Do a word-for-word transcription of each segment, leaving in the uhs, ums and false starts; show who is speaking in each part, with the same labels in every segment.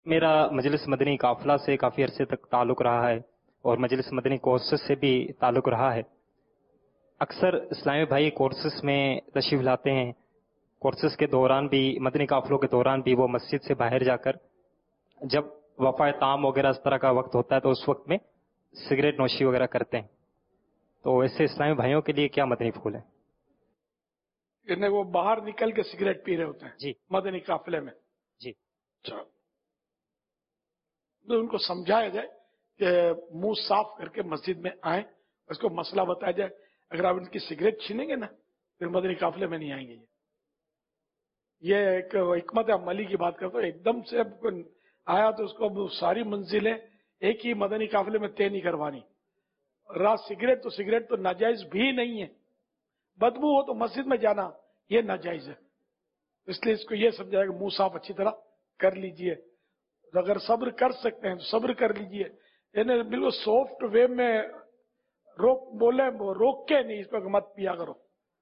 Speaker 1: میرا مجلس مدنی قافلہ سے کافی عرصے تک تعلق رہا ہے اور مجلس مدنی کورسز سے بھی تعلق رہا ہے۔ اکثر اسلامی بھائی کورسز میں تشریف لاتے ہیں، کورسز کے دوران بھی، مدنی قافلوں کے دوران بھی وہ مسجد سے باہر جا کر جب وفا تام وغیرہ اس طرح کا وقت ہوتا ہے تو اس وقت میں سگریٹ نوشی وغیرہ کرتے ہیں، تو ایسے اسلامی بھائیوں کے لیے کیا مدنی پھول ہے؟
Speaker 2: یعنی وہ باہر نکل کے سگریٹ پی رہے ہوتے ہیں
Speaker 1: جی
Speaker 2: مدنی قافلے میں؟
Speaker 1: جی
Speaker 2: اچھا، تو ان کو سمجھایا جائے کہ منہ صاف کر کے مسجد میں آئیں، اس کو مسئلہ بتایا جائے۔ اگر آپ ان کی سگریٹ چھینیں گے نا پھر مدنی قافلے میں نہیں آئیں گے۔ یہ ایک حکمت عملی کی بات کرتا ہوں، ایک دم سے اب آیا تو اس کو اب ساری منزلیں ایک ہی مدنی قافلے میں طے نہیں کروانی۔ رات سگریٹ تو سگریٹ تو ناجائز بھی نہیں ہے، بدبو ہو تو مسجد میں جانا یہ ناجائز ہے، اس لیے اس کو یہ سمجھایا کہ منہ صاف اچھی طرح کر لیجئے، اگر صبر کر سکتے ہیں تو صبر کر لیجئے، یعنی بالکل سافٹ وے میں روک بولے روک کے نہیں، اس پہ مت پیا کرو،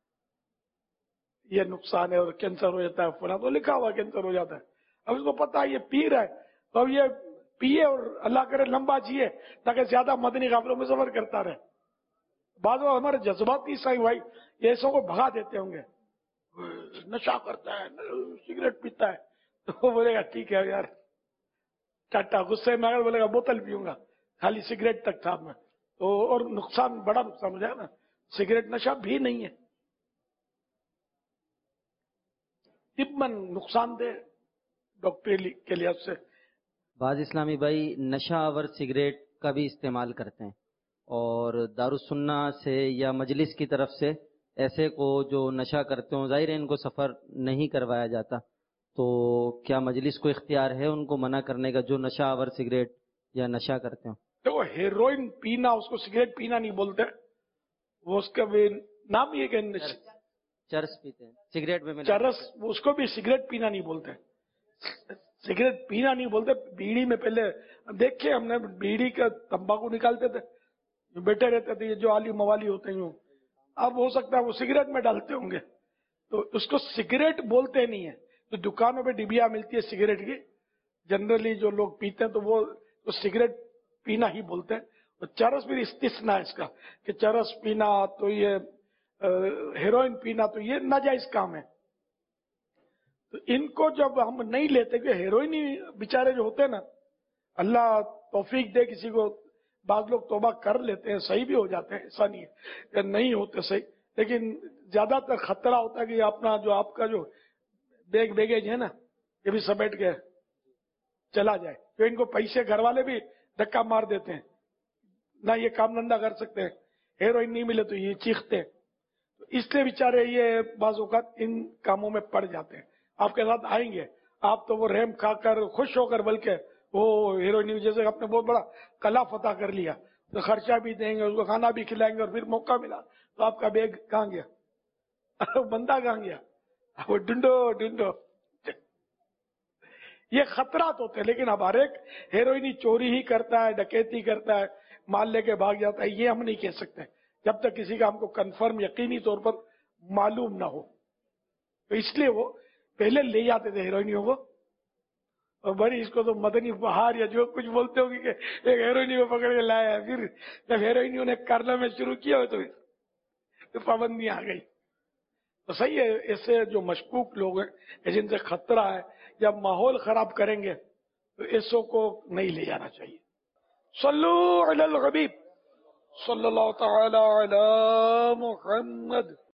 Speaker 2: یہ نقصان ہے اور کینسر ہو جاتا ہے، فلاں تو لکھا ہوا کینسر ہو جاتا ہے۔ اب اس کو پتا ہے یہ پی رہا ہے تو اب یہ پیے اور اللہ کرے لمبا جیے تاکہ زیادہ مدنی قافلوں میں سفر کرتا رہے۔ بعض وہ ہمارے جذباتی عیسائی بھائی یہ ایسوں کو بھگا دیتے ہوں گے، نشہ کرتا ہے، سگریٹ پیتا ہے، تو وہ بولے گا ٹھیک ہے یار، ٹاٹا غصے میں اگر بولے گا بوتل پیوں گا، خالی سگریٹ تک تھا میں تو، اور نقصان بڑا نقصان ہو جائے نا۔ سگریٹ نشہ بھی نہیں ہے، طباً نقصان دہ ڈاکٹری کے لحاظ سے۔
Speaker 3: بعض اسلامی بھائی نشہ آور سگریٹ کا بھی استعمال کرتے ہیں، اور دارالسنہ سے یا مجلس کی طرف سے ایسے کو جو نشہ کرتے ہوں، ظاہر ہے ان کو سفر نہیں کروایا جاتا، تو کیا مجلس کو اختیار ہے ان کو منع کرنے کا جو نشہ آور سگریٹ یا نشہ کرتے ہوں؟
Speaker 2: دیکھو ہیروئن پینا اس کو سگریٹ پینا نہیں بولتے، وہ اس کا بھی نام یہ کہ
Speaker 3: چرس پیتے ہیں، سگریٹ میں ملا
Speaker 2: چرس، اس کو بھی سگریٹ پینا نہیں بولتے، سگریٹ پینا نہیں بولتے۔ بیڑی میں پہلے دیکھے ہم نے، بیڑی کا تمباکو نکالتے تھے، جو بیٹھے رہتے تھے، یہ جو عالی موالی ہوتے ہیں، اب ہو سکتا ہے وہ سگریٹ میں ڈالتے ہوں گے، تو اس کو سگریٹ بولتے نہیں ہے۔ تو دکانوں پہ ڈبیا ملتی ہے سگریٹ کی، جنرلی جو لوگ پیتے ہیں تو وہ تو سگریٹ پینا ہی بولتے ہیں۔ اور چرس بھی استثناء ہے اس کا، کہ چرس پینا تو یہ ہیروئن پینا تو یہ ناجائز کام ہے۔ تو ان کو جب ہم نہیں لیتے، کہ ہیروئن ہی بیچارے جو ہوتے ہیں نا، اللہ توفیق دے کسی کو، بعض لوگ توبہ کر لیتے ہیں، صحیح بھی ہو جاتے ہیں، ایسا نہیں ہے کہ نہیں ہوتے صحیح، لیکن زیادہ تر خطرہ ہوتا ہے کہ اپنا جو آپ کا جو بیگ بیگیج ہے نا یہ بھی سمیٹ کے چلا جائے، تو ان کو پیسے گھر والے بھی دھکا مار دیتے ہیں، نہ یہ کام دھندا کر سکتے ہیں، ہیروئن نہیں ملے تو یہ چیختے ہیں، تو اس لیے بیچارے یہ بعض اوقات ان کاموں میں پڑ جاتے ہیں۔ آپ کے ساتھ آئیں گے، آپ تو وہ رحم کھا کر خوش ہو کر، بلکہ وہ ہیروئن جیسے اپنے بہت بڑا قلعہ فتح کر لیا، تو خرچہ بھی دیں گے، اس کو کھانا بھی کھلائیں گے، اور پھر موقع ملا تو آپ کا بیگ کہاں گیا، بندہ کہاں گیا، وہ ڈنڈو ڈنڈو۔ یہ خطرات ہوتے ہیں، لیکن اب ہر ایک ہیروئنی چوری ہی کرتا ہے، ڈکیتی کرتا ہے، مال لے کے بھاگ جاتا ہے، یہ ہم نہیں کہہ سکتے جب تک کسی کا ہم کو کنفرم یقینی طور پر معلوم نہ ہو۔ تو اس لیے وہ پہلے لے جاتے تھے ہیروئنیوں کو، اور بڑی اس کو تو مدنی بہار یا جو کچھ بولتے ہو گے کہ ایک ہیروئنی کو پکڑ کے لایا ہے، پھر جب ہیروئنیوں نے کارنامے شروع کیا ہو تو پابندی آ گئی۔ تو صحیح ہے، ایسے جو مشکوک لوگ ہیں، جن سے خطرہ ہے، جب ماحول خراب کریں گے تو ایسوں کو نہیں لے جانا چاہیے۔ صلو علی الحبیب صلی اللہ تعالی علی محمد۔